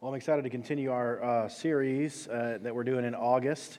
Well, I'm excited to continue our series that we're doing in August.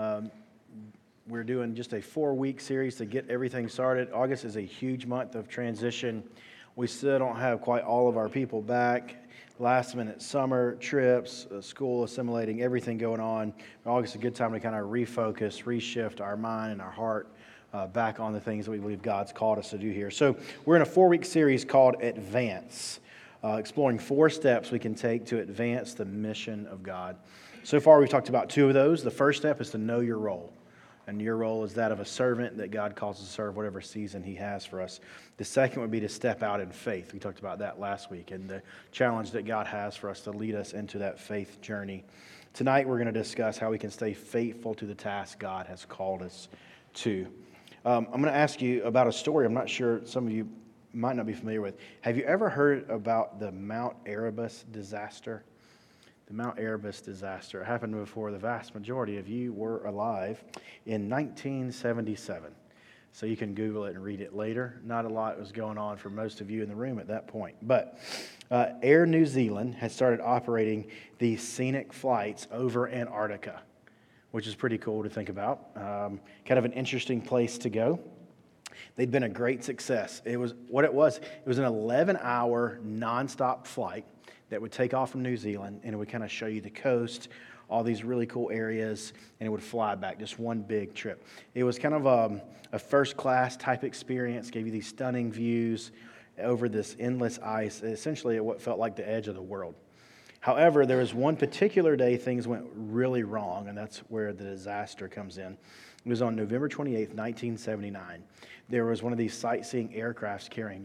We're doing just a 4-week series to get everything started. August is a huge month of transition. We still don't have quite all of our people back. Last minute summer trips, school assimilating, everything going on. August is a good time to kind of refocus, reshift our mind and our heart back on the things that we believe God's called us to do here. So we're in a 4-week series called Advance. Exploring 4 steps we can take to advance the mission of God. So far, we've talked about 2 of those. The first step is to know your role. And your role is that of a servant that God calls us to serve whatever season He has for us. The second would be to step out in faith. We talked about that last week and the challenge that God has for us to lead us into that faith journey. Tonight, we're going to discuss how we can stay faithful to the task God has called us to. I'm going to ask you about a story I'm not sure some of you might not be familiar with. Have you ever heard about the Mount Erebus disaster? The Mount Erebus disaster happened before the vast majority of you were alive in 1977. So you can Google it and read it later. Not a lot was going on for most of you in the room at that point. But Air New Zealand had started operating these scenic flights over Antarctica, which is pretty cool to think about. Kind of an interesting place to go. They'd been a great success. It was an 11-hour nonstop flight that would take off from New Zealand, and it would kind of show you the coast, all these really cool areas, and it would fly back, just one big trip. It was kind of a first-class type experience, gave you these stunning views over this endless ice, essentially at what felt like the edge of the world. However, there was one particular day things went really wrong, and that's where the disaster comes in. It was on November 28th, 1979. There was one of these sightseeing aircrafts carrying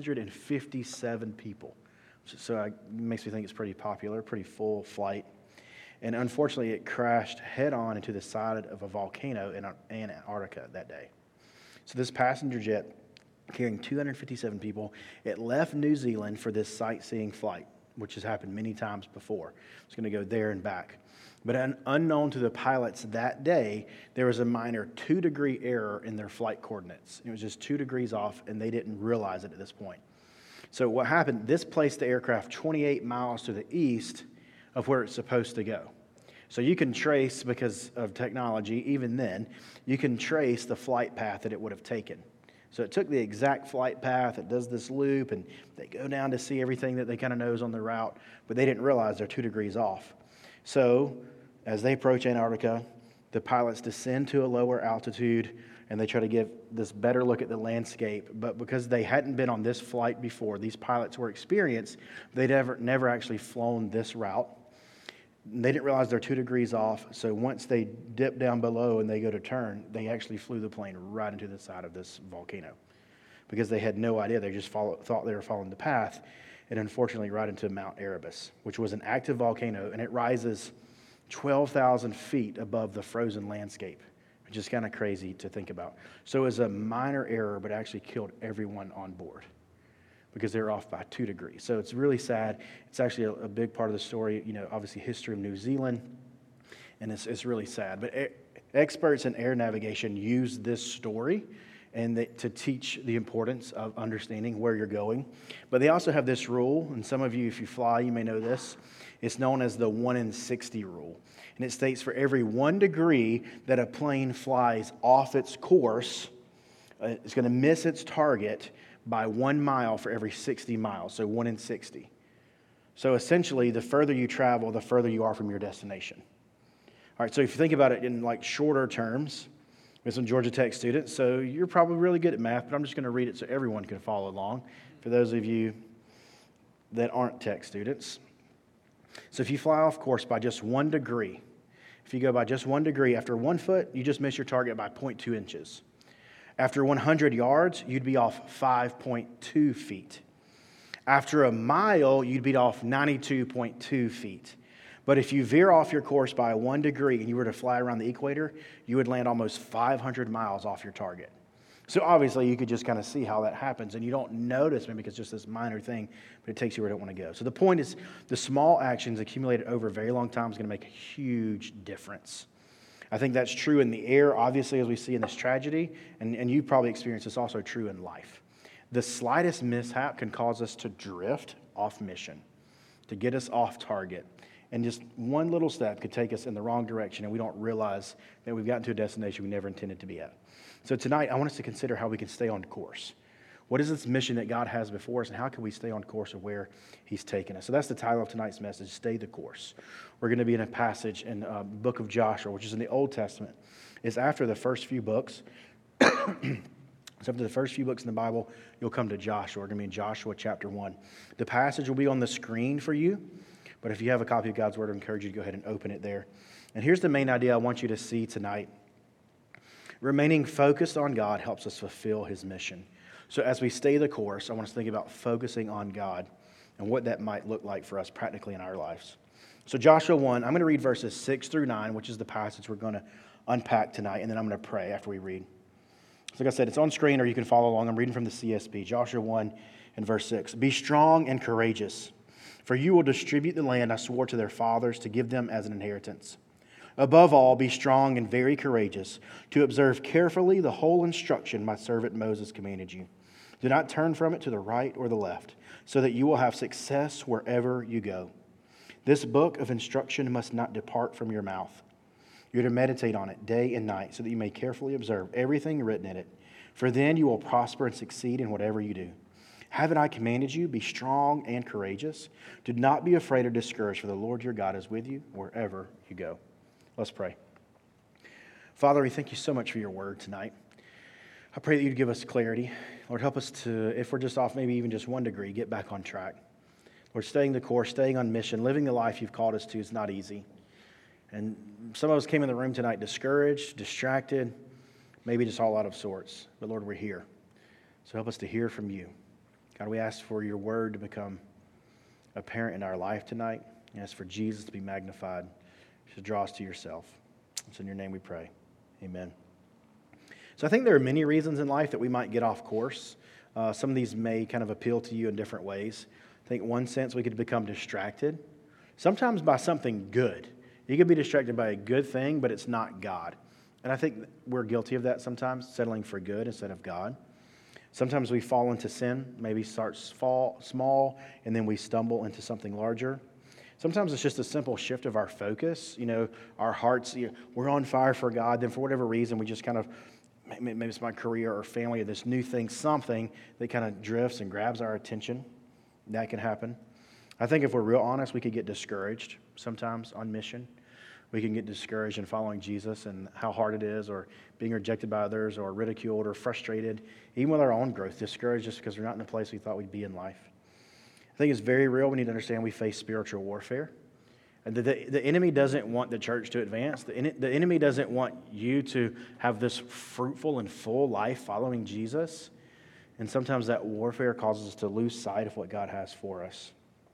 257 people. So it makes me think it's pretty popular, pretty full flight. And unfortunately, it crashed head-on into the side of a volcano in Antarctica that day. So this passenger jet carrying 257 people, it left New Zealand for this sightseeing flight, which has happened many times before. It's going to go there and back. But unknown to the pilots that day, there was a minor 2-degree error in their flight coordinates. It was just 2 degrees off, and they didn't realize it at this point. So what happened, this placed the aircraft 28 miles to the east of where it's supposed to go. So you can trace, because of technology, even then, you can trace the flight path that it would have taken. So it took the exact flight path, it does this loop, and they go down to see everything that they kind of knows on the route, but they didn't realize they're 2 degrees off. So as they approach Antarctica, the pilots descend to a lower altitude, and they try to give this better look at the landscape. But because they hadn't been on this flight before, these pilots were experienced, they'd never actually flown this route. They didn't realize they're 2 degrees off, so once they dip down below and they go to turn, they actually flew the plane right into the side of this volcano because they had no idea. They just thought they were following the path, and unfortunately right into Mount Erebus, which was an active volcano, and it rises 12,000 feet above the frozen landscape, which is kind of crazy to think about. So it was a minor error, but actually killed everyone on board because they were off by 2 degrees. So it's really sad. It's actually a big part of the story, obviously history of New Zealand, and it's really sad. But experts in air navigation use this story to teach the importance of understanding where you're going. But they also have this rule, and some of you, if you fly, you may know this. It's known as the 1 in 60 rule. And it states for every 1 degree that a plane flies off its course, it's going to miss its target by 1 mile for every 60 miles, so 1 in 60. So essentially, the further you travel, the further you are from your destination. All right, so if you think about it in like shorter terms, with some Georgia Tech students, so you're probably really good at math, but I'm just going to read it so everyone can follow along for those of you that aren't tech students. So if you fly off course by just 1 degree, if you go by just 1 degree, after 1 foot, you just miss your target by 0.2 inches. After 100 yards, you'd be off 5.2 feet. After a mile, you'd be off 92.2 feet. But if you veer off your course by 1 degree and you were to fly around the equator, you would land almost 500 miles off your target. So obviously, you could just kind of see how that happens, and you don't notice maybe it's just this minor thing, but it takes you where you don't want to go. So the point is, the small actions accumulated over a very long time is going to make a huge difference. I think that's true in the air, obviously, as we see in this tragedy, and you probably experienced this also true in life. The slightest mishap can cause us to drift off mission. to get us off target. And just one little step could take us in the wrong direction, and we don't realize that we've gotten to a destination we never intended to be at. So tonight, I want us to consider how we can stay on course. What is this mission that God has before us, and how can we stay on course of where He's taken us? So that's the title of tonight's message, Stay the Course. We're going to be in a passage in the book of Joshua, which is in the Old Testament. It's after the first few books. So after the first few books in the Bible, you'll come to Joshua. We're going to be in Joshua chapter 1. The passage will be on the screen for you, but if you have a copy of God's Word, I encourage you to go ahead and open it there. And here's the main idea I want you to see tonight. Remaining focused on God helps us fulfill His mission. So as we stay the course, I want us to think about focusing on God and what that might look like for us practically in our lives. So Joshua 1, I'm going to read verses 6 through 9, which is the passage we're going to unpack tonight, and then I'm going to pray after we read. So like I said, it's on screen or you can follow along. I'm reading from the CSB, Joshua 1 and verse 6. Be strong and courageous, for you will distribute the land I swore to their fathers to give them as an inheritance. Above all, be strong and very courageous, to observe carefully the whole instruction my servant Moses commanded you. Do not turn from it to the right or the left, so that you will have success wherever you go. This book of instruction must not depart from your mouth. You're to meditate on it day and night, so that you may carefully observe everything written in it. For then you will prosper and succeed in whatever you do. Haven't I commanded you? Be strong and courageous. Do not be afraid or discouraged, for the Lord your God is with you wherever you go. Let's pray. Father, we thank you so much for your word tonight. I pray that you'd give us clarity. Lord, help us to, if we're just off maybe even just 1 degree, get back on track. Lord, staying the course, staying on mission, living the life you've called us to is not easy. And some of us came in the room tonight discouraged, distracted, maybe just all out of sorts. But Lord, we're here. So help us to hear from you. God, we ask for your word to become apparent in our life tonight. We ask for Jesus to be magnified, to draw us to yourself. It's in your name we pray. Amen. So I think there are many reasons in life that we might get off course. Some of these may kind of appeal to you in different ways. I think in one sense we could become distracted, sometimes by something good. You could be distracted by a good thing, but it's not God. And I think we're guilty of that sometimes, settling for good instead of God. Sometimes we fall into sin, maybe start small, and then we stumble into something larger. Sometimes it's just a simple shift of our focus. You know, our hearts, we're on fire for God, then for whatever reason, we just kind of, maybe it's my career or family or this new thing, something that kind of drifts and grabs our attention. That can happen. I think if we're real honest, we could get discouraged sometimes on mission. We can get discouraged in following Jesus and how hard it is, or being rejected by others, or ridiculed, or frustrated, even with our own growth, discouraged just because we're not in the place we thought we'd be in life. I think it's very real. We need to understand we face spiritual warfare. And the enemy doesn't want the church to advance. The enemy doesn't want you to have this fruitful and full life following Jesus. And sometimes that warfare causes us to lose sight of what God has for us.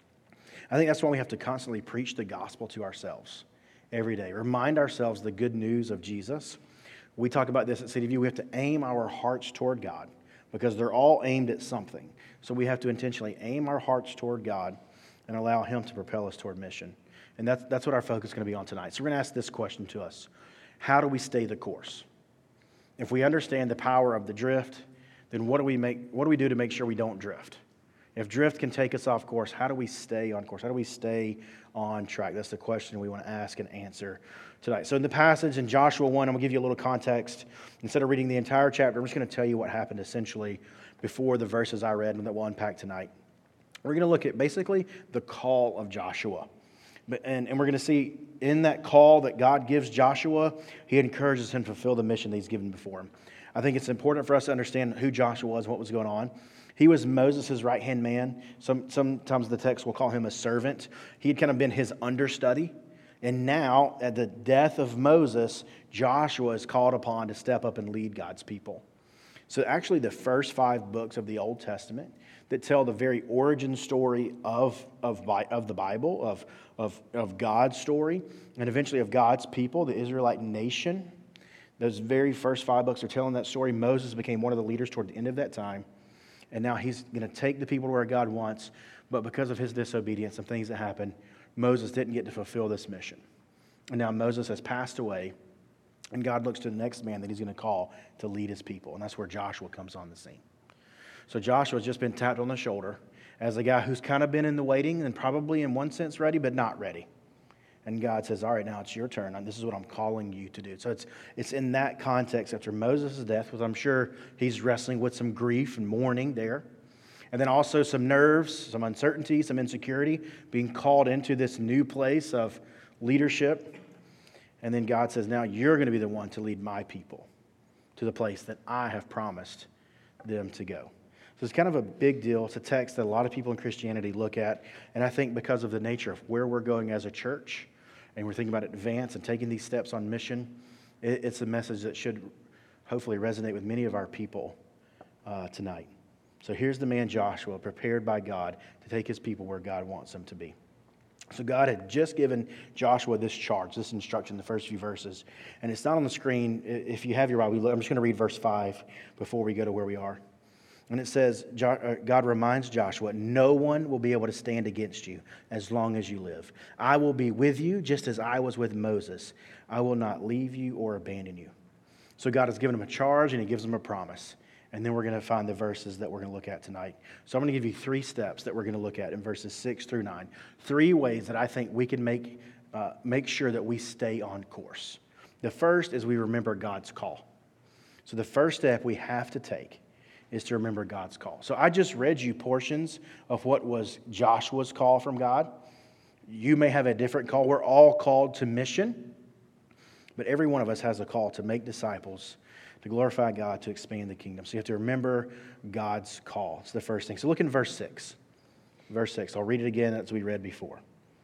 I think that's why we have to constantly preach the gospel to ourselves every day. Remind ourselves the good news of Jesus. We talk about this at City View. We have to aim our hearts toward God because they're all aimed at something. So we have to intentionally aim our hearts toward God and allow Him to propel us toward mission. And that's what our focus is going to be on tonight. So we're going to ask this question to us. How do we stay the course? If we understand the power of the drift, then what do we do to make sure we don't drift? If drift can take us off course, how do we stay on course? How do we stay on track? That's the question we want to ask and answer tonight. So in the passage in Joshua 1, I'm going to give you a little context. Instead of reading the entire chapter, I'm just going to tell you what happened essentially before the verses I read and that we'll unpack tonight. We're going to look at basically the call of Joshua. And we're going to see in that call that God gives Joshua, He encourages him to fulfill the mission that He's given before him. I think it's important for us to understand who Joshua was and what was going on. He was Moses' right-hand man. Sometimes the text will call him a servant. He had kind of been his understudy. And now, at the death of Moses, Joshua is called upon to step up and lead God's people. So actually the first 5 books of the Old Testament that tell the very origin story of the Bible, of God's story, and eventually of God's people, the Israelite nation. Those very first 5 books are telling that story. Moses became one of the leaders toward the end of that time. And now he's going to take the people to where God wants. But because of his disobedience and things that happened, Moses didn't get to fulfill this mission. And now Moses has passed away. And God looks to the next man that He's going to call to lead His people. And that's where Joshua comes on the scene. So Joshua's just been tapped on the shoulder. as a guy who's kind of been in the waiting and probably in one sense ready, but not ready. And God says, all right, now it's your turn. And this is what I'm calling you to do. So it's in that context after Moses' death, because I'm sure he's wrestling with some grief and mourning there. And then also some nerves, some uncertainty, some insecurity, being called into this new place of leadership. And then God says, now you're going to be the one to lead my people to the place that I have promised them to go. So it's kind of a big deal. It's a text that a lot of people in Christianity look at. And I think because of the nature of where we're going as a church, and we're thinking about advance and taking these steps on mission, it's a message that should hopefully resonate with many of our people tonight. So here's the man Joshua, prepared by God to take his people where God wants them to be. So God had just given Joshua this charge, this instruction, the first few verses. And it's not on the screen. If you have your Bible, I'm just going to read verse 5 before we go to where we are. And it says, God reminds Joshua, no one will be able to stand against you as long as you live. I will be with you just as I was with Moses. I will not leave you or abandon you. So God has given him a charge and he gives him a promise. And then we're going to find the verses that we're going to look at tonight. So I'm going to give you 3 steps that we're going to look at in verses 6 through 9. 3 ways that I think we can make sure that we stay on course. The first is we remember God's call. So the first step we have to take is to remember God's call. So I just read you portions of what was Joshua's call from God. You may have a different call. We're all called to mission, but every one of us has a call to make disciples, to glorify God, to expand the kingdom. So you have to remember God's call. It's the first thing. So look in verse 6. Verse 6. I'll read it again as we read before.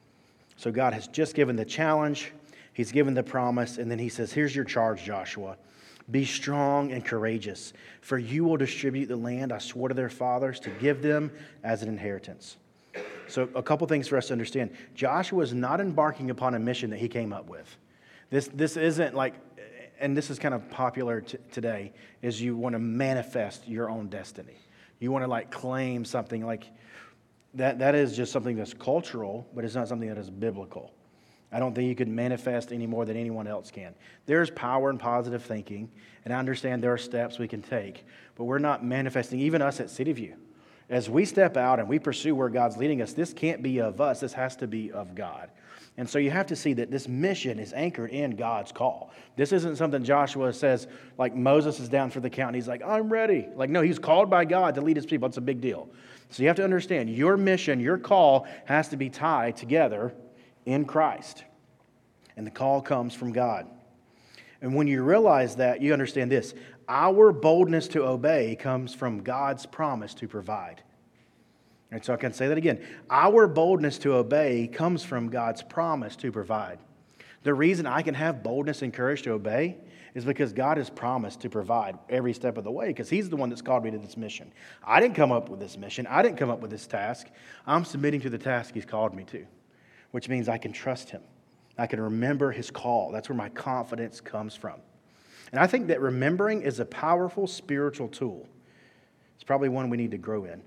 So God has just given the challenge. He's given the promise. And then he says, here's your charge, Joshua. Be strong and courageous, for you will distribute the land I swore to their fathers to give them as an inheritance. So a couple things for us to understand. Joshua is not embarking upon a mission that he came up with. This isn't like, and this is kind of popular today, is you want to manifest your own destiny. You want to like claim something like that. That is just something that's cultural, but it's not something that is biblical. I don't think you can manifest any more than anyone else can. There's power in positive thinking, and I understand there are steps we can take, but we're not manifesting, even us at City View. As we step out and we pursue where God's leading us, this can't be of us. This has to be of God. And so you have to see that this mission is anchored in God's call. This isn't something Joshua says, like Moses is down for the count, and he's like, I'm ready. Like, no, he's called by God to lead his people. It's a big deal. So you have to understand, your mission, your call has to be tied together in Christ. And the call comes from God. And when you realize that, you understand this. Our boldness to obey comes from God's promise to provide. And so I can say that again. Our boldness to obey comes from God's promise to provide. The reason I can have boldness and courage to obey is because God has promised to provide every step of the way, because he's the one that's called me to this mission. I didn't come up with this mission. I didn't come up with this task. I'm submitting to the task he's called me to, which means I can trust him. I can remember his call. That's where my confidence comes from. And I think that remembering is a powerful spiritual tool. It's probably one we need to grow in.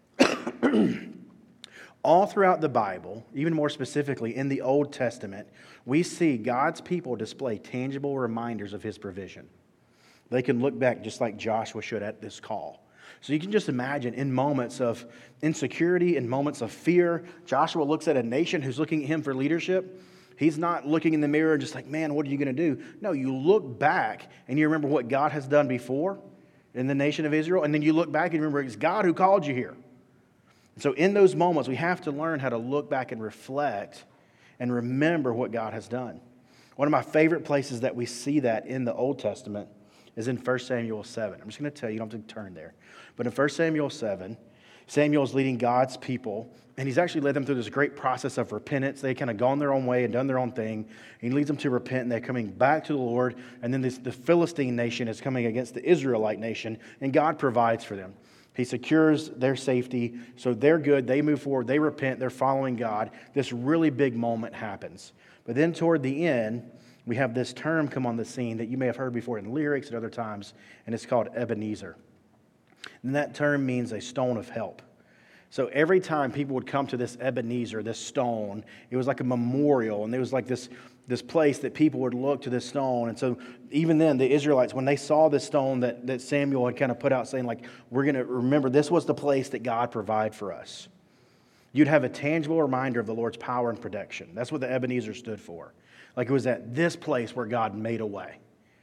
All throughout the Bible, even more specifically in the Old Testament, we see God's people display tangible reminders of his provision. They can look back just like Joshua should at this call. So you can just imagine in moments of insecurity, in moments of fear, Joshua looks at a nation who's looking at him for leadership. He's not looking in the mirror just like, man, what are you going to do? No, you look back and you remember what God has done before in the nation of Israel. And then you look back and remember it's God who called you here. So in those moments, we have to learn how to look back and reflect and remember what God has done. One of my favorite places that we see that in the Old Testament is in 1 Samuel 7. I'm just going to tell you, you don't have to turn there. But in 1 Samuel 7, Samuel is leading God's people, and he's actually led them through this great process of repentance. They kind of gone their own way and done their own thing. He leads them to repent, and they're coming back to the Lord. And then the Philistine nation is coming against the Israelite nation, and God provides for them. He secures their safety, so they're good. They move forward. They repent. They're following God. This really big moment happens. But then toward the end, we have this term come on the scene that you may have heard before in lyrics at other times, and it's called Ebenezer. And that term means a stone of help. So every time people would come to this Ebenezer, this stone, it was like a memorial, and there was like this place that people would look to this stone. And so even then, the Israelites, when they saw this stone that Samuel had kind of put out saying, like, we're going to remember this was the place that God provided for us. You'd have a tangible reminder of the Lord's power and protection. That's what the Ebenezer stood for. Like it was at this place where God made a way.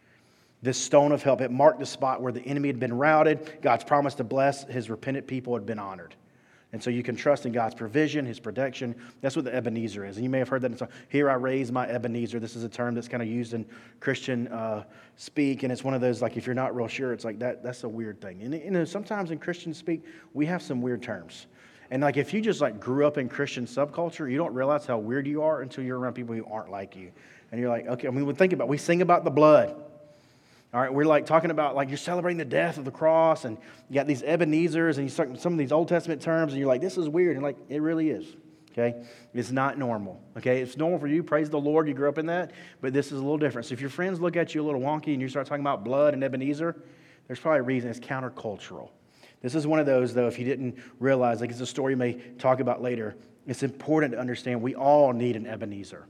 This stone of help, it marked the spot where the enemy had been routed. God's promise to bless his repentant people had been honored. And so you can trust in God's provision, his protection. That's what the Ebenezer is. And you may have heard that in song, here I raise my Ebenezer. This is a term that's kind of used in Christian speak. And it's one of those, like, if you're not real sure, it's like that's a weird thing. And you know, sometimes in Christian speak, we have some weird terms. And like if you just like grew up in Christian subculture, you don't realize how weird you are until you're around people who aren't like you. And you're like, okay, I mean, we sing about the blood. All right, we're like talking about like you're celebrating the death of the cross, and you got these Ebenezers, and you start some of these Old Testament terms, and you're like, this is weird. And like, it really is, okay? It's not normal, okay? It's normal for you. Praise the Lord, you grew up in that, but this is a little different. So if your friends look at you a little wonky and you start talking about blood and Ebenezer, there's probably a reason. It's countercultural. This is one of those, though, if you didn't realize, like it's a story we may talk about later, it's important to understand we all need an Ebenezer.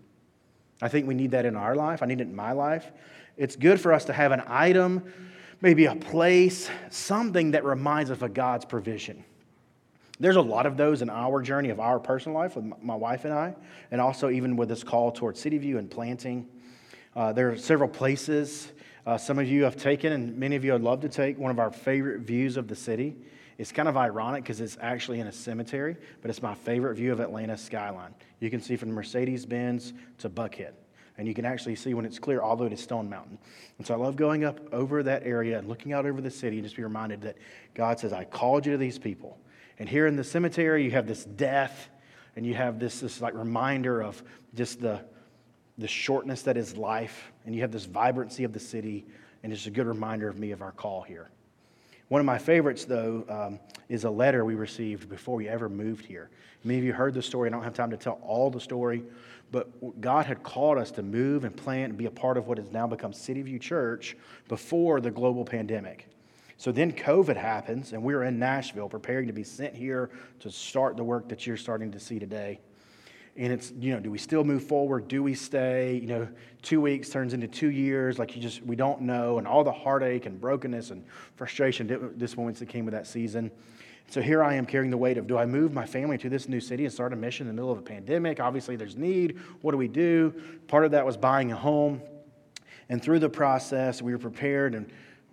I think we need that in our life. I need it in my life. It's good for us to have an item, maybe a place, something that reminds us of God's provision. There's a lot of those in our journey of our personal life with my wife and I, and also even with this call towards City View and planting. There are several places some of you have taken, and many of you would love to take, one of our favorite views of the city. It's kind of ironic because it's actually in a cemetery, but it's my favorite view of Atlanta's skyline. You can see from Mercedes-Benz to Buckhead. And you can actually see when it's clear all the way to Stone Mountain. And so I love going up over that area and looking out over the city and just be reminded that God says, I called you to these people. And here in the cemetery, you have this death, and you have this like reminder of just the shortness that is life. And you have this vibrancy of the city, and it's a good reminder of me of our call here. One of my favorites, though, is a letter we received before we ever moved here. Many of you heard the story. I don't have time to tell all the story, but God had called us to move and plant and be a part of what has now become City View Church before the global pandemic. So then COVID happens, and we were in Nashville preparing to be sent here to start the work that you're starting to see today. And it's, do we still move forward? Do we stay? 2 weeks turns into 2 years. Like we don't know. And all the heartache and brokenness and frustration, disappointments that came with that season. So here I am carrying the weight of, do I move my family to this new city and start a mission in the middle of a pandemic? Obviously there's need. What do we do? Part of that was buying a home. And through the process, we were prepared. And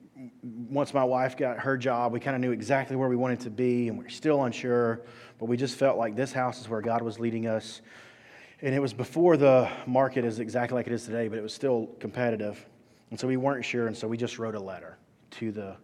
once my wife got her job, we kind of knew exactly where we wanted to be, and we're still unsure, but we just felt like this house is where God was leading us. And it was before the market is exactly like it is today, but it was still competitive. And so we weren't sure, and so we just wrote a letter to the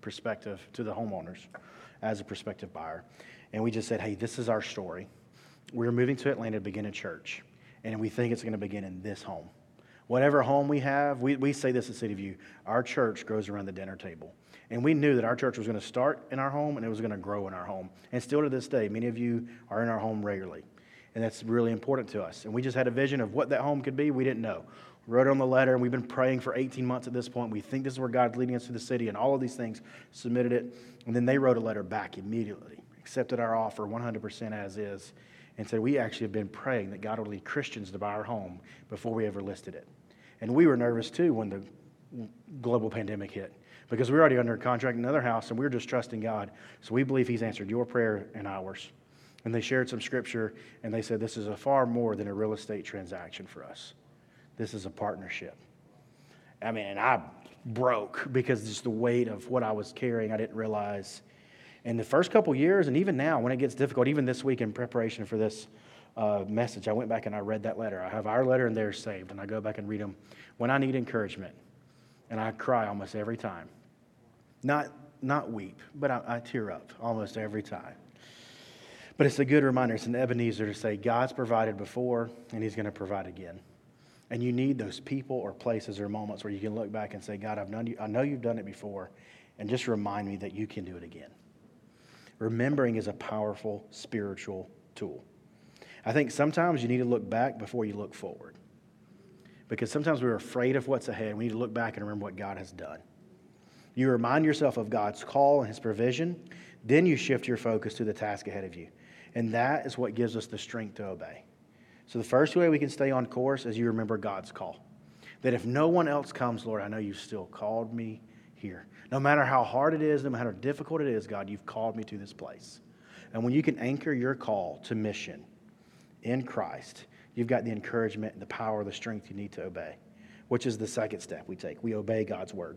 homeowners as a prospective buyer. And we just said, hey, this is our story. We're moving to Atlanta to begin a church, and we think it's going to begin in this home. Whatever home we have, we say this at City View, our church grows around the dinner table. And we knew that our church was going to start in our home and it was going to grow in our home. And still to this day, many of you are in our home regularly. And that's really important to us. And we just had a vision of what that home could be. We didn't know. We wrote it on the letter, and we've been praying for 18 months at this point. We think this is where God's leading us to the city, and all of these things, submitted it. And then they wrote a letter back immediately, accepted our offer 100% as is, and said, we actually have been praying that God would lead Christians to buy our home before we ever listed it. And we were nervous too when the global pandemic hit, because we were already under contract in another house, and we were just trusting God. So we believe He's answered your prayer and ours. And they shared some scripture, and they said, this is a far more than a real estate transaction for us. This is a partnership. I mean, and I broke because just the weight of what I was carrying, I didn't realize. And the first couple years, and even now, when it gets difficult, even this week in preparation for this message, I went back and I read that letter. I have our letter and theirs saved, and I go back and read them when I need encouragement. And I cry almost every time. Not weep, but I tear up almost every time. But it's a good reminder. It's an Ebenezer to say God's provided before, and He's going to provide again. And you need those people or places or moments where you can look back and say, God, I know you've done it before, and just remind me that you can do it again. Remembering is a powerful spiritual tool. I think sometimes you need to look back before you look forward. Because sometimes we're afraid of what's ahead. We need to look back and remember what God has done. You remind yourself of God's call and His provision. Then you shift your focus to the task ahead of you. And that is what gives us the strength to obey. So the first way we can stay on course is you remember God's call. That if no one else comes, Lord, I know you've still called me here. No matter how hard it is, no matter how difficult it is, God, you've called me to this place. And when you can anchor your call to mission in Christ, you've got the encouragement and the power, the strength you need to obey, which is the second step we take. We obey God's word.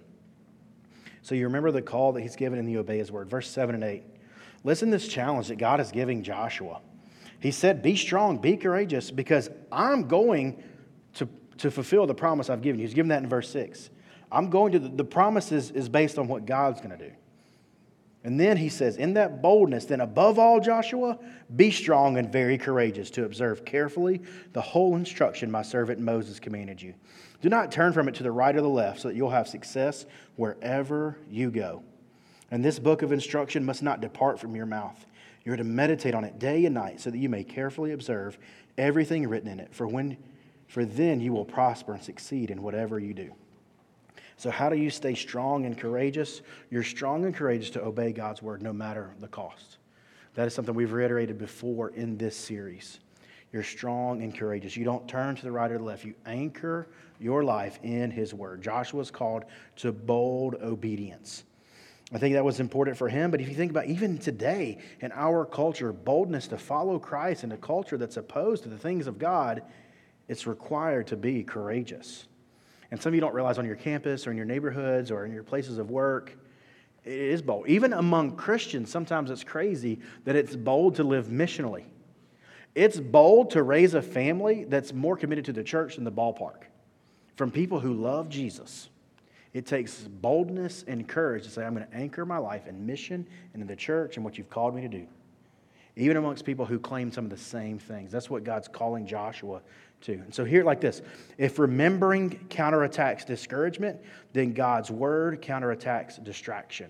So you remember the call that he's given and you obey his word. Verse 7 and 8. Listen to this challenge that God is giving Joshua. He said, be strong, be courageous, because I'm going to fulfill the promise I've given you. He's given that in verse 6. I'm going to, the promise is based on what God's going to do. And then he says, in that boldness, then above all, Joshua, be strong and very courageous to observe carefully the whole instruction my servant Moses commanded you. Do not turn from it to the right or the left, so that you'll have success wherever you go. And this book of instruction must not depart from your mouth. You're to meditate on it day and night, so that you may carefully observe everything written in it. For then you will prosper and succeed in whatever you do. So how do you stay strong and courageous? You're strong and courageous to obey God's word no matter the cost. That is something we've reiterated before in this series. You're strong and courageous. You don't turn to the right or the left. You anchor your life in his word. Joshua's called to bold obedience. I think that was important for him, but if you think about even today in our culture, boldness to follow Christ in a culture that's opposed to the things of God, it's required to be courageous. And some of you don't realize on your campus or in your neighborhoods or in your places of work, it is bold. Even among Christians, sometimes it's crazy that it's bold to live missionally. It's bold to raise a family that's more committed to the church than the ballpark. From people who love Jesus. It takes boldness and courage to say, I'm going to anchor my life in mission and in the church and what you've called me to do. Even amongst people who claim some of the same things. That's what God's calling Joshua to. And so here, like this, if remembering counterattacks discouragement, then God's word counterattacks distraction.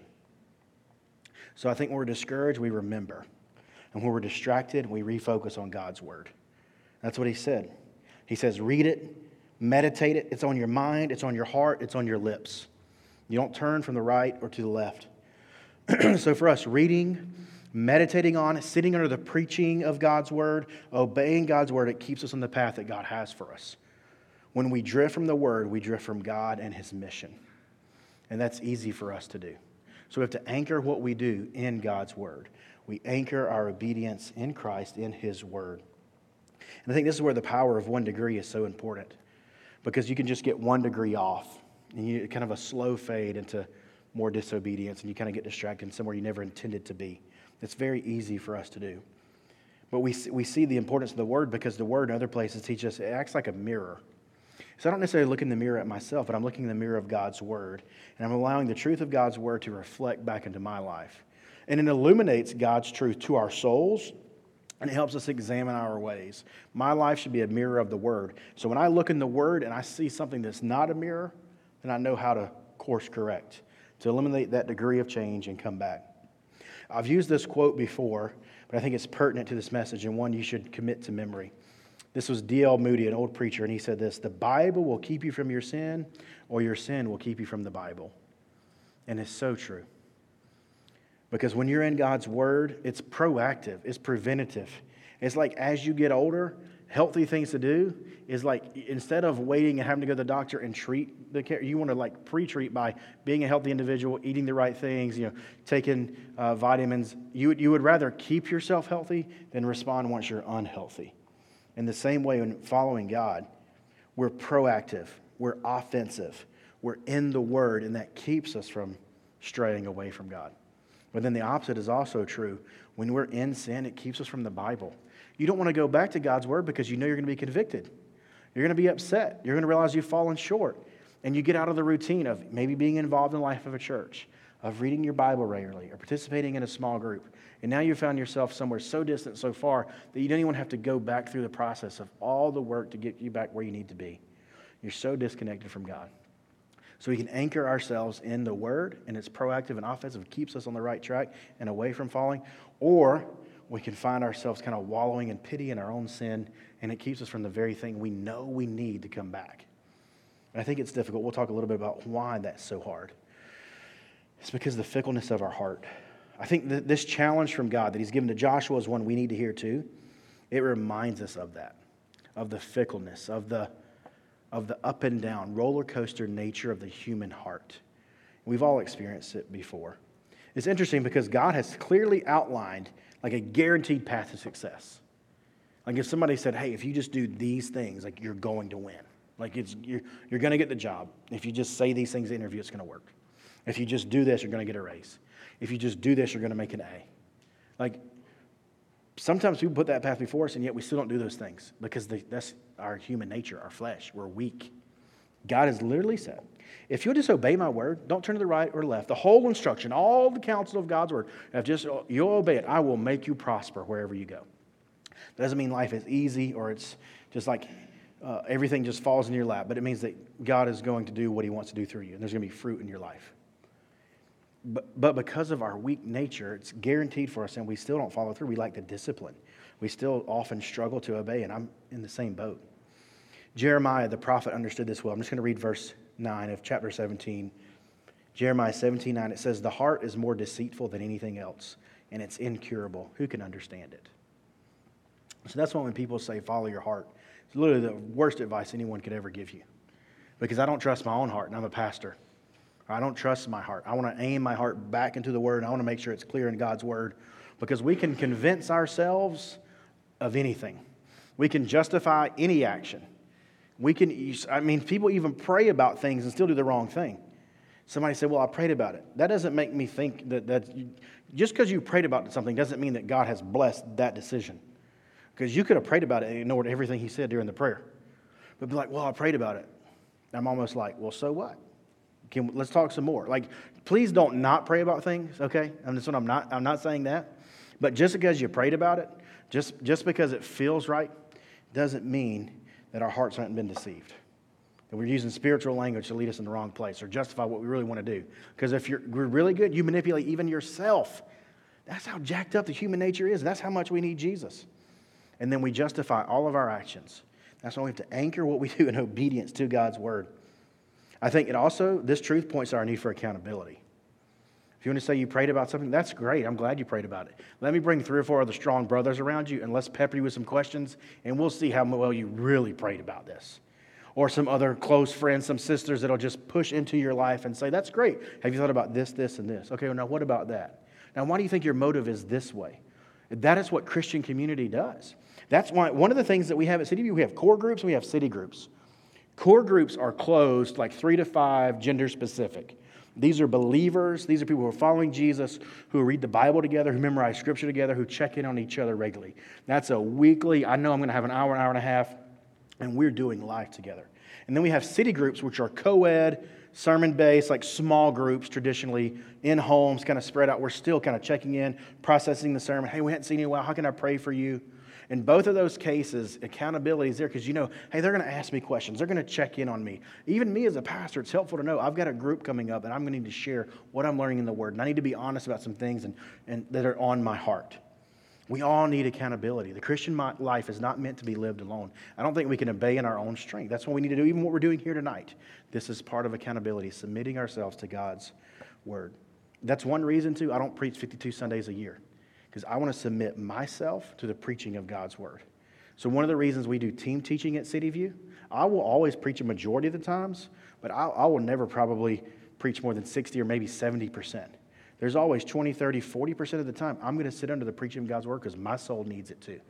So I think when we're discouraged, we remember. And when we're distracted, we refocus on God's word. That's what he said. He says, read it, meditate it. It's on your mind, it's on your heart, it's on your lips. You don't turn from the right or to the left. So for us, reading, meditating on it, sitting under the preaching of God's word, obeying God's word, it keeps us on the path that God has for us. When we drift from the word, we drift from God and his mission. And that's easy for us to do. So we have to anchor what we do in God's word. We anchor our obedience in Christ, in his word. And I think this is where the power of 1 degree is so important. Because you can just get 1 degree off. And you kind of a slow fade into more disobedience. And you kind of get distracted somewhere you never intended to be. It's very easy for us to do. But we see the importance of the word because the word in other places teaches us it acts like a mirror. So I don't necessarily look in the mirror at myself, but I'm looking in the mirror of God's word. And I'm allowing the truth of God's word to reflect back into my life. And it illuminates God's truth to our souls, and it helps us examine our ways. My life should be a mirror of the word. So when I look in the word and I see something that's not a mirror, then I know how to course correct, to eliminate that degree of change and come back. I've used this quote before, but I think it's pertinent to this message and one you should commit to memory. This was D.L. Moody, an old preacher, and he said this, the Bible will keep you from your sin, or your sin will keep you from the Bible. And it's so true. Because when you're in God's word, it's proactive, it's preventative. It's like as you get older, healthy things to do is like instead of waiting and having to go to the doctor and treat the care, you want to like pre-treat by being a healthy individual, eating the right things, taking vitamins. You would rather keep yourself healthy than respond once you're unhealthy. In the same way, when following God, we're proactive, we're offensive, we're in the word, and that keeps us from straying away from God. But then the opposite is also true. When we're in sin, it keeps us from the Bible. You don't want to go back to God's word because you know you're going to be convicted. You're going to be upset. You're going to realize you've fallen short. And you get out of the routine of maybe being involved in the life of a church, of reading your Bible regularly, or participating in a small group. And now you found yourself somewhere so distant, so far, that you don't even have to go back through the process of all the work to get you back where you need to be. You're so disconnected from God. So we can anchor ourselves in the word, and it's proactive and offensive, keeps us on the right track and away from falling. Or we can find ourselves kind of wallowing in pity in our own sin, and it keeps us from the very thing we know we need to come back. And I think it's difficult. We'll talk a little bit about why that's so hard. It's because of the fickleness of our heart. I think that this challenge from God that he's given to Joshua is one we need to hear too. It reminds us of that, of the fickleness, of the up and down, roller coaster nature of the human heart. We've all experienced it before. It's interesting because God has clearly outlined like a guaranteed path to success. Like if somebody said, hey, if you just do these things, like you're going to win. Like you're going to get the job. If you just say these things in the interview, it's going to work. If you just do this, you're going to get a raise. If you just do this, you're going to make an A. Like sometimes people put that path before us, and yet we still don't do those things because that's our human nature, our flesh. We're weak. God has literally said, if you'll just obey my word, don't turn to the right or left, the whole instruction, all the counsel of God's word, if just you'll obey it, I will make you prosper wherever you go. That doesn't mean life is easy or it's just like everything just falls in your lap, but it means that God is going to do what he wants to do through you, and there's going to be fruit in your life. But because of our weak nature, it's guaranteed for us, and we still don't follow through. We like the discipline. We still often struggle to obey, and I'm in the same boat. Jeremiah, the prophet, understood this well. I'm just going to read verse 9 of chapter 17. Jeremiah 17:9, it says, the heart is more deceitful than anything else, and it's incurable. Who can understand it? So that's why when people say, follow your heart, it's literally the worst advice anyone could ever give you. Because I don't trust my own heart, and I'm a pastor. I don't trust my heart. I want to aim my heart back into the Word. I want to make sure it's clear in God's Word. Because we can convince ourselves of anything. We can justify any action. People even pray about things and still do the wrong thing. Somebody said, well, I prayed about it. That doesn't make me think that just because you prayed about something doesn't mean that God has blessed that decision. Because you could have prayed about it and ignored everything he said during the prayer. But be like, well, I prayed about it. I'm almost like, well, so what? Let's talk some more. Like, please don't not pray about things, okay? I'm not saying that. But just because you prayed about it, just because it feels right, doesn't mean that our hearts haven't been deceived. That we're using spiritual language to lead us in the wrong place or justify what we really want to do. Because if we're really good, you manipulate even yourself. That's how jacked up the human nature is. That's how much we need Jesus. And then we justify all of our actions. That's why we have to anchor what we do in obedience to God's word. I think this truth points to our need for accountability. If you want to say you prayed about something, that's great. I'm glad you prayed about it. Let me bring 3 or 4 other strong brothers around you, and let's pepper you with some questions, and we'll see how well you really prayed about this. Or some other close friends, some sisters that'll just push into your life and say, that's great. Have you thought about this, this, and this? Okay, well, now what about that? Now, why do you think your motive is this way? That is what Christian community does. That's why one of the things that we have at City View, we have core groups and we have city groups. Core groups are closed, like 3 to 5, gender specific. These are believers. These are people who are following Jesus, who read the Bible together, who memorize Scripture together, who check in on each other regularly. That's a weekly, I know I'm going to have an hour and a half, and we're doing life together. And then we have city groups, which are co-ed, sermon-based, like small groups traditionally, in homes, kind of spread out. We're still kind of checking in, processing the sermon. Hey, we hadn't seen you in a while. How can I pray for you? In both of those cases, accountability is there because hey, they're going to ask me questions. They're going to check in on me. Even me as a pastor, it's helpful to know I've got a group coming up and I'm going to need to share what I'm learning in the Word. And I need to be honest about some things and that are on my heart. We all need accountability. The Christian life is not meant to be lived alone. I don't think we can obey in our own strength. That's what we need to do, even what we're doing here tonight. This is part of accountability, submitting ourselves to God's Word. That's one reason, too, I don't preach 52 Sundays a year. Because I want to submit myself to the preaching of God's Word. So one of the reasons we do team teaching at City View, I will always preach a majority of the times, but I will never probably preach more than 60 or maybe 70%. There's always 20, 30, 40% of the time I'm going to sit under the preaching of God's Word because my soul needs it too.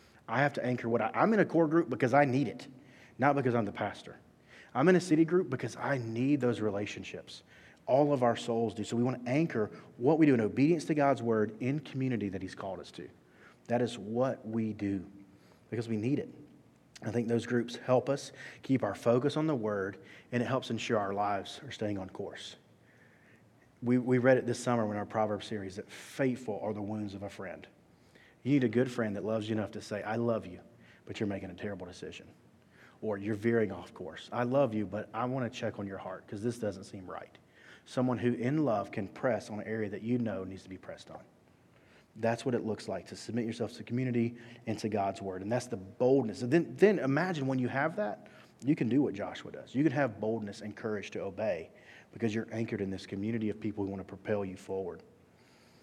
I have to anchor I'm in a core group because I need it, not because I'm the pastor. I'm in a city group because I need those relationships. All of our souls do. So we want to anchor what we do in obedience to God's Word in community that He's called us to. That is what we do because we need it. I think those groups help us keep our focus on the Word, and it helps ensure our lives are staying on course. We read it this summer in our Proverbs series that faithful are the wounds of a friend. You need a good friend that loves you enough to say, I love you, but you're making a terrible decision. Or you're veering off course. I love you, but I want to check on your heart because this doesn't seem right. Someone who in love can press on an area that you know needs to be pressed on. That's what it looks like to submit yourself to community and to God's Word. And that's the boldness. And then imagine when you have that, you can do what Joshua does. You can have boldness and courage to obey because you're anchored in this community of people who want to propel you forward.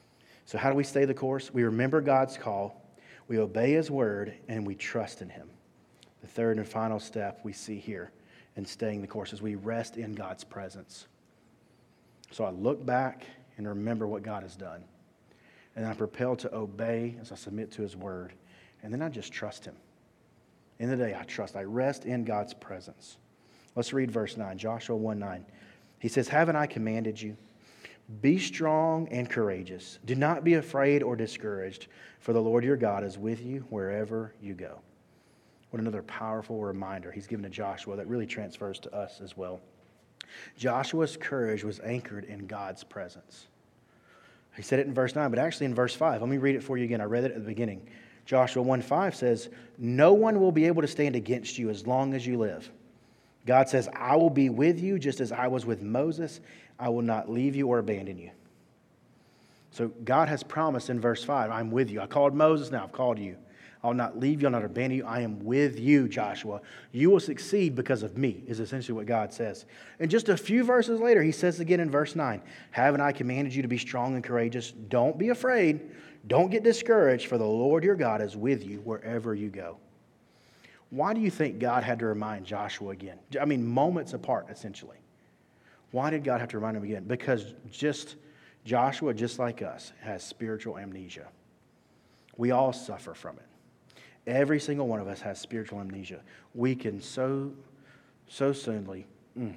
So how do we stay the course? We remember God's call, we obey His word, and we trust in Him. The third and final step we see here in staying the course is we rest in God's presence. So I look back and remember what God has done. And I'm propelled to obey as I submit to His word. And then I just trust Him. In the day, I trust. I rest in God's presence. Let's read verse 9, Joshua 1:9. He says, haven't I commanded you? Be strong and courageous. Do not be afraid or discouraged, for the Lord your God is with you wherever you go. What another powerful reminder He's given to Joshua that really transfers to us as well. Joshua's courage was anchored in God's presence. He said it in verse 9, but actually in verse 5. Let me read it for you again. I read it at the beginning. Joshua 1:5 says, no one will be able to stand against you as long as you live. God says, I will be with you just as I was with Moses. I will not leave you or abandon you. So God has promised in verse 5, I'm with you. I called Moses, now I've called you. I'll not leave you, I'll not abandon you. I am with you, Joshua. You will succeed because of me, is essentially what God says. And just a few verses later, He says again in verse 9, haven't I commanded you to be strong and courageous? Don't be afraid. Don't get discouraged, for the Lord your God is with you wherever you go. Why do you think God had to remind Joshua again? I mean, moments apart, essentially. Why did God have to remind him again? Because Joshua, just like us, has spiritual amnesia. We all suffer from it. Every single one of us has spiritual amnesia. We can so soonly,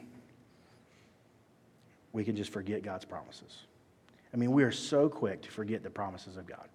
we can just forget God's promises. I mean, we are so quick to forget the promises of God.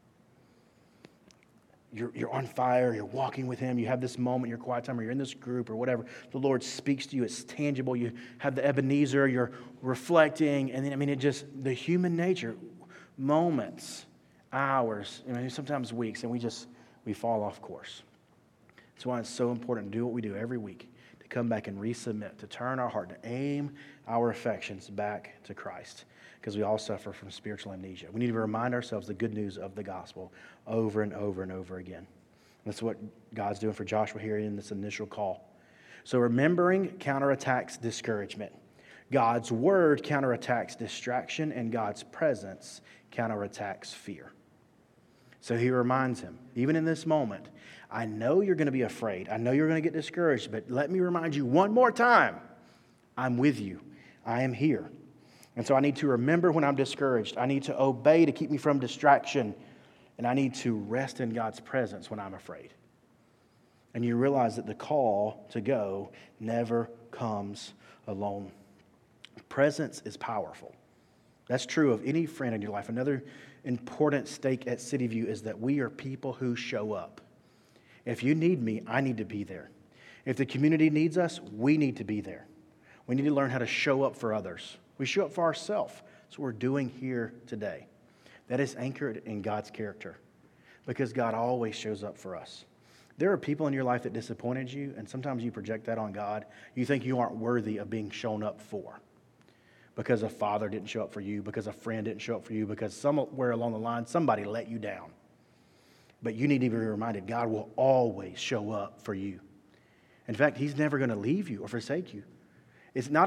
You're on fire, you're walking with Him, you have this moment, your quiet time, or you're in this group or whatever. The Lord speaks to you, it's tangible. You have the Ebenezer, you're reflecting, and then, the human nature, moments, hours, sometimes weeks, and we fall off course. That's why it's so important to do what we do every week, to come back and resubmit, to turn our heart, to aim our affections back to Christ, because we all suffer from spiritual amnesia. We need to remind ourselves the good news of the gospel over and over and over again. That's what God's doing for Joshua here in this initial call. So remembering counterattacks discouragement. God's word counterattacks distraction, and God's presence counterattacks fear. So He reminds him, even in this moment, I know you're going to be afraid. I know you're going to get discouraged, but let me remind you one more time, I'm with you. I am here. And so I need to remember when I'm discouraged. I need to obey to keep me from distraction. And I need to rest in God's presence when I'm afraid. And you realize that the call to go never comes alone. Presence is powerful. That's true of any friend in your life. Another important stake at City View is that we are people who show up. If you need me, I need to be there. If the community needs us, we need to be there. We need to learn how to show up for others. We show up for ourselves. That's what we're doing here today. That is anchored in God's character, because God always shows up for us. There are people in your life that disappointed you, and sometimes you project that on God. You think you aren't worthy of being shown up for, because a father didn't show up for you, because a friend didn't show up for you, because somewhere along the line somebody let you down. But you need to be reminded God will always show up for you. In fact, He's never going to leave you or forsake you. It's not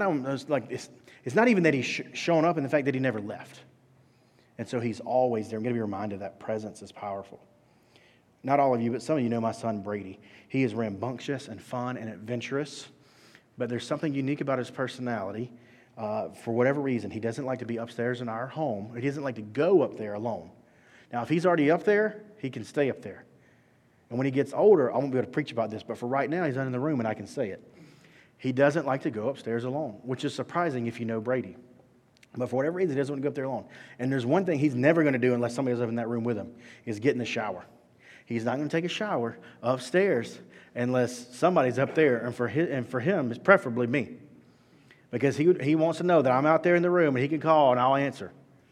even that He's shown up in the fact that He never left. And so He's always there. I'm going to be reminded that presence is powerful. Not all of you, but some of you know my son Brady. He is rambunctious and fun and adventurous, but there's something unique about his personality. For whatever reason, he doesn't like to be upstairs in our home. He doesn't like to go up there alone. Now, if he's already up there, he can stay up there. And when he gets older, I won't be able to preach about this, but for right now, he's not in the room and I can say it. He doesn't like to go upstairs alone, which is surprising if you know Brady. But for whatever reason, he doesn't want to go up there alone. And there's one thing he's never going to do unless somebody's up in that room with him, is get in the shower. He's not going to take a shower upstairs unless somebody's up there, and for him, it's preferably me. Because he wants to know that I'm out there in the room and he can call and I'll answer.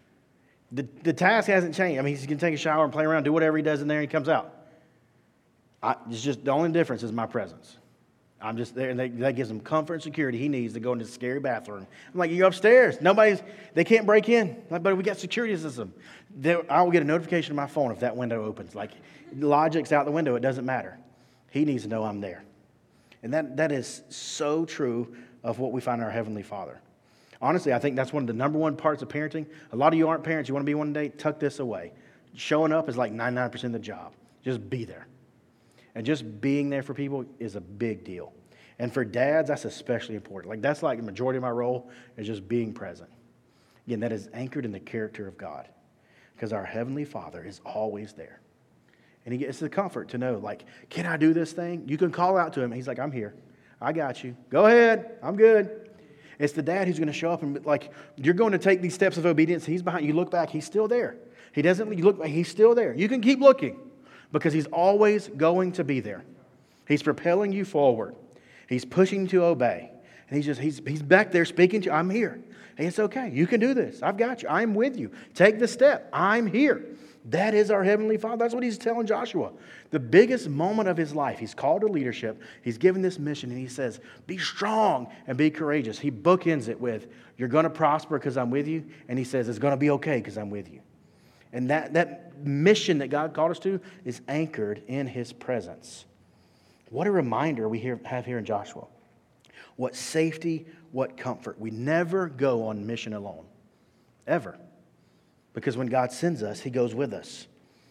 The task hasn't changed. I mean, he's going to take a shower and play around, do whatever he does in there, and he comes out. It's just the only difference is my presence. I'm just there, and that gives him comfort and security he needs to go into the scary bathroom. I'm like, you're upstairs. They can't break in. But we got security system. I will get a notification on my phone if that window opens. Like, logic's out the window. It doesn't matter. He needs to know I'm there. And that is so true of what we find in our Heavenly Father. Honestly, I think that's one of the number one parts of parenting. A lot of you aren't parents. You want to be one day? Tuck this away. Showing up is like 99% of the job. Just be there. And just being there for people is a big deal. And for dads, that's especially important. Like that's like the majority of my role is just being present. Again, that is anchored in the character of God because our Heavenly Father is always there. And it's the comfort to know, like, can I do this thing? You can call out to him. He's like, I'm here. I got you. Go ahead. I'm good. It's the dad who's going to show up and like, you're going to take these steps of obedience. He's behind you. Look back. He's still there. He doesn't, you look back. He's still there. You can keep looking because he's always going to be there. He's propelling you forward. He's pushing you to obey. And he's back there speaking to you. I'm here. Hey, it's okay. You can do this. I've got you. I'm with you. Take the step. I'm here. That is our Heavenly Father. That's what he's telling Joshua. The biggest moment of his life, he's called to leadership. He's given this mission, and he says, be strong and be courageous. He bookends it with, you're going to prosper because I'm with you. And he says, it's going to be okay because I'm with you. And that mission that God called us to is anchored in his presence. What a reminder we have here in Joshua. What safety, what comfort. We never go on mission alone. Ever. Because when God sends us, he goes with us.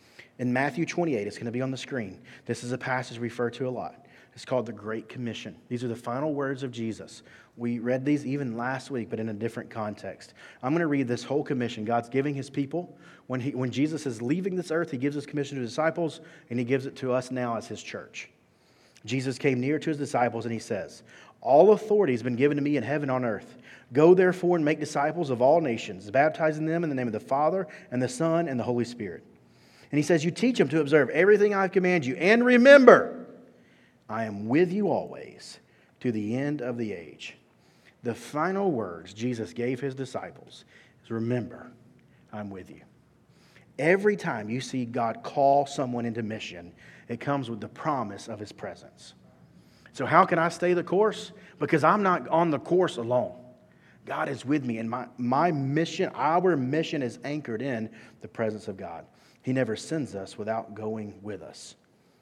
In Matthew 28, it's going to be on the screen. This is a passage referred to a lot. It's called the Great Commission. These are the final words of Jesus. We read these even last week, but in a different context. I'm going to read this whole commission God's giving his people. When Jesus is leaving this earth, he gives his commission to his disciples, and he gives it to us now as his church. Jesus came near to his disciples, and he says, all authority has been given to me in heaven and on earth. Go therefore and make disciples of all nations, baptizing them in the name of the Father and the Son and the Holy Spirit. And he says, you teach them to observe everything I've commanded you. And remember, I am with you always to the end of the age. The final words Jesus gave his disciples is, remember, I'm with you. Every time you see God call someone into mission, it comes with the promise of his presence. So how can I stay the course? Because I'm not on the course alone. God is with me, and my mission, our mission is anchored in the presence of God. He never sends us without going with us.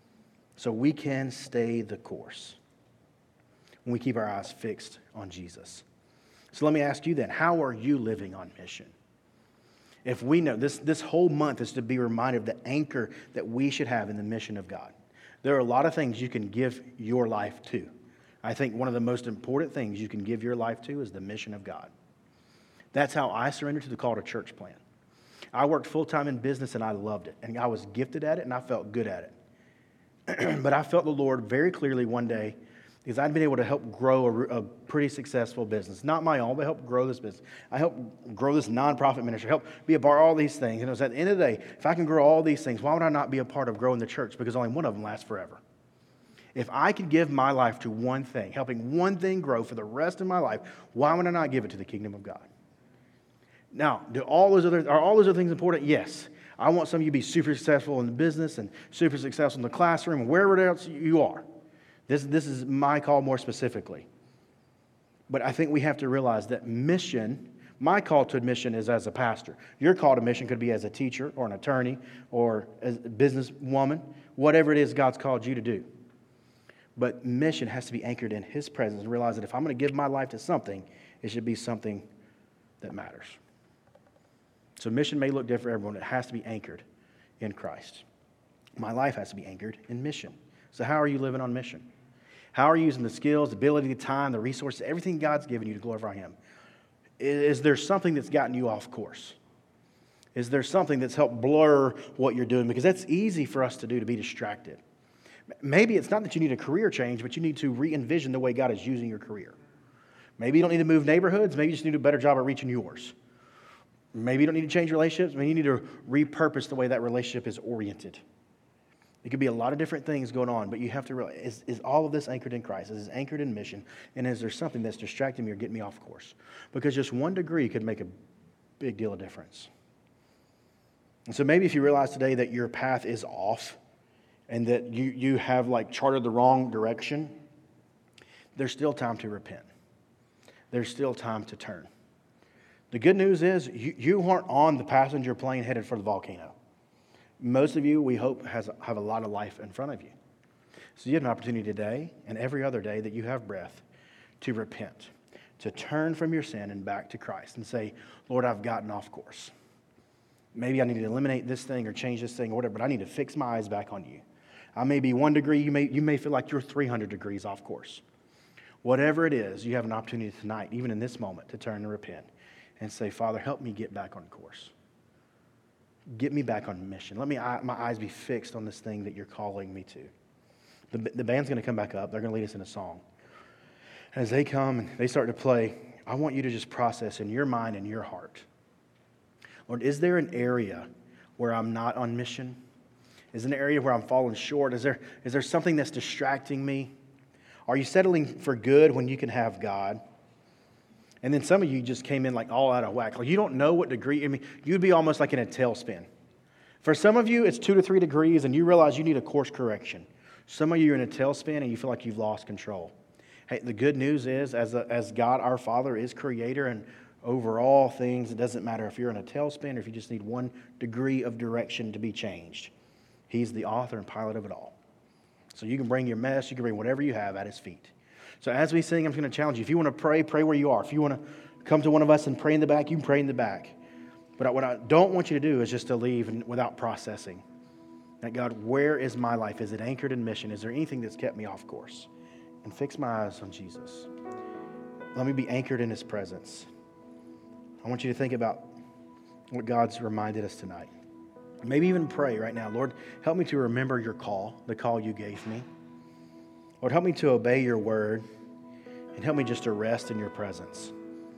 So we can stay the course when we keep our eyes fixed on Jesus. So let me ask you then, how are you living on mission? If we know, this whole month is to be reminded of the anchor that we should have in the mission of God. There are a lot of things you can give your life to. I think one of the most important things you can give your life to is the mission of God. That's how I surrendered to the call to church plan. I worked full-time in business and I loved it. And I was gifted at it and I felt good at it. But I felt the Lord very clearly one day because I'd been able to help grow a pretty successful business. Not my own, but help grow this business. I helped grow this nonprofit ministry, help be a part of all these things. And it was at the end of the day, if I can grow all these things, why would I not be a part of growing the church? Because only one of them lasts forever. If I could give my life to one thing, helping one thing grow for the rest of my life, why would I not give it to the kingdom of God? Now, are all those other things important? Yes. I want some of you to be super successful in the business and super successful in the classroom and wherever else you are. This is my call more specifically. But I think we have to realize that mission, my call to mission is as a pastor. Your call to mission could be as a teacher or an attorney or as a businesswoman, whatever it is God's called you to do. But mission has to be anchored in his presence and realize that if I'm going to give my life to something, it should be something that matters. So mission may look different for everyone. It has to be anchored in Christ. My life has to be anchored in mission. So how are you living on mission? How are you using the skills, the ability, the time, the resources, everything God's given you to glorify him? Is there something that's gotten you off course? Is there something that's helped blur what you're doing? Because that's easy for us to do, to be distracted. Maybe it's not that you need a career change, but you need to re-envision the way God is using your career. Maybe you don't need to move neighborhoods. Maybe you just need to do a better job at reaching yours. Maybe you don't need to change relationships. Maybe you need to repurpose the way that relationship is oriented. It could be a lot of different things going on, but you have to realize, is all of this anchored in Christ? Is it anchored in mission? And is there something that's distracting me or getting me off course? Because just 1 degree could make a big deal of difference. And so maybe if you realize today that your path is off and that you have like charted the wrong direction, there's still time to repent. There's still time to turn. The good news is you aren't on the passenger plane headed for the volcano. Most of you, we hope, have a lot of life in front of you. So you have an opportunity today and every other day that you have breath to repent, to turn from your sin and back to Christ and say, Lord, I've gotten off course. Maybe I need to eliminate this thing or change this thing or whatever, but I need to fix my eyes back on you. I may be 1 degree, you may feel like you're 300 degrees off course. Whatever it is, you have an opportunity tonight, even in this moment, to turn and repent and say, Father, help me get back on course. Get me back on mission. Let my eyes be fixed on this thing that you're calling me to. The band's going to come back up. They're going to lead us in a song. And as they come and they start to play, I want you to just process in your mind and your heart. Lord, is there an area where I'm not on mission? Is there an area where I'm falling short? Is there something that's distracting me? Are you settling for good when you can have God? And then some of you just came in like all out of whack. Like you don't know what degree. I mean, you'd be almost like in a tailspin. For some of you, it's 2 to 3 degrees and you realize you need a course correction. Some of you are in a tailspin and you feel like you've lost control. Hey, the good news is, as God our Father is creator and over all things, it doesn't matter if you're in a tailspin or if you just need 1 degree of direction to be changed. He's the author and pilot of it all. So you can bring your mess, you can bring whatever you have at His feet. So as we sing, I'm going to challenge you. If you want to pray, pray where you are. If you want to come to one of us and pray in the back, you can pray in the back. But what I don't want you to do is just to leave without processing. That God, where is my life? Is it anchored in mission? Is there anything that's kept me off course? And fix my eyes on Jesus. Let me be anchored in His presence. I want you to think about what God's reminded us tonight. Maybe even pray right now. Lord, help me to remember your call, the call you gave me. Lord, help me to obey your word and help me just to rest in your presence.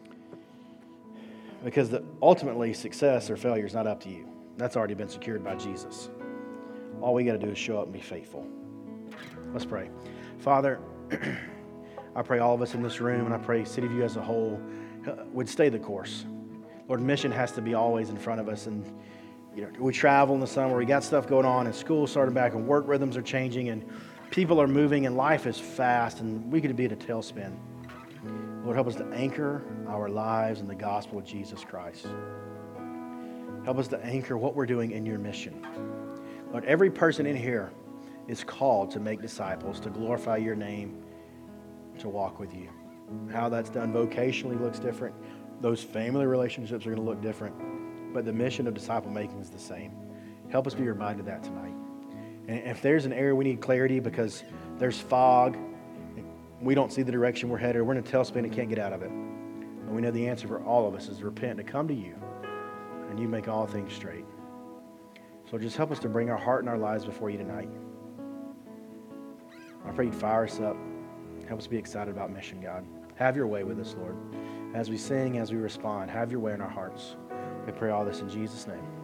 Because ultimately, success or failure is not up to you. That's already been secured by Jesus. All we got to do is show up and be faithful. Let's pray. Father, I pray all of us in this room, and I pray City View as a whole would stay the course. Lord, mission has to be always in front of us. And we travel in the summer, we got stuff going on, and school starting back, and work rhythms are changing, and people are moving, and life is fast, and we could be in a tailspin. Lord, help us to anchor our lives in the gospel of Jesus Christ. Help us to anchor what we're doing in your mission. Lord, every person in here is called to make disciples, to glorify your name, to walk with you. How that's done vocationally looks different. Those family relationships are going to look different. But the mission of disciple making is the same. Help us be reminded of that tonight. And if there's an area we need clarity because there's fog, we don't see the direction we're headed, we're in a tailspin and can't get out of it. And we know the answer for all of us is to repent, to come to you, and you make all things straight. So just help us to bring our heart and our lives before you tonight. I pray you'd fire us up. Help us be excited about mission, God. Have your way with us, Lord. As we sing, as we respond, have your way in our hearts. We pray all this in Jesus' name.